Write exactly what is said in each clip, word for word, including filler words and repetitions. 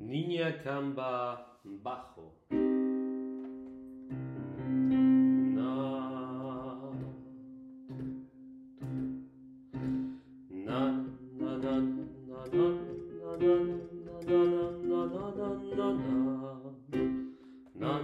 Niña camba bajo. Na, na, na, na, na, na, na, na, na, na, na, na,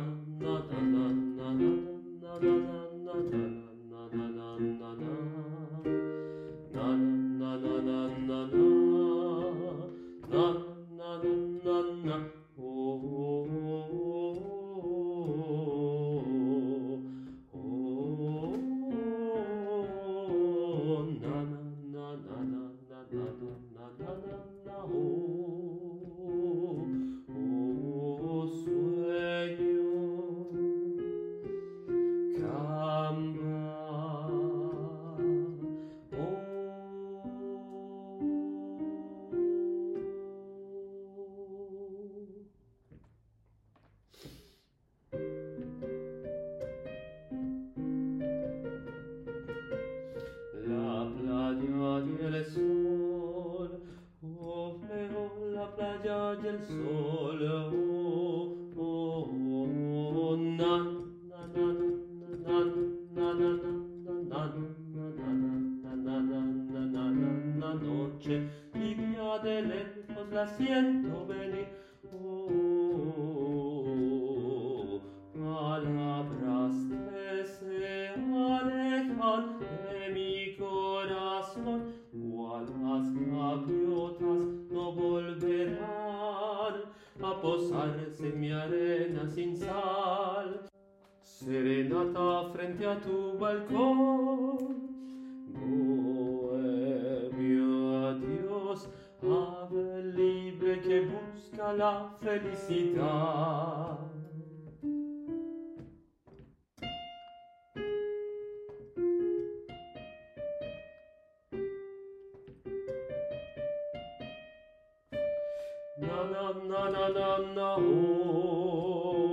La playa y el sol, oh, veo la playa y el sol, oh, oh, oh, na, na, na, na, na, na, na, na, na, na, na, noche tibia de lejos la siento venir, oh, palabras que se alejan de mi corazón, cual las gaviotas no volverán a posarse en mi arena sin sal. Serenata frente a tu balcón, bohemio adiós, ave libre que busca la felicidad. Na na na na na na oh.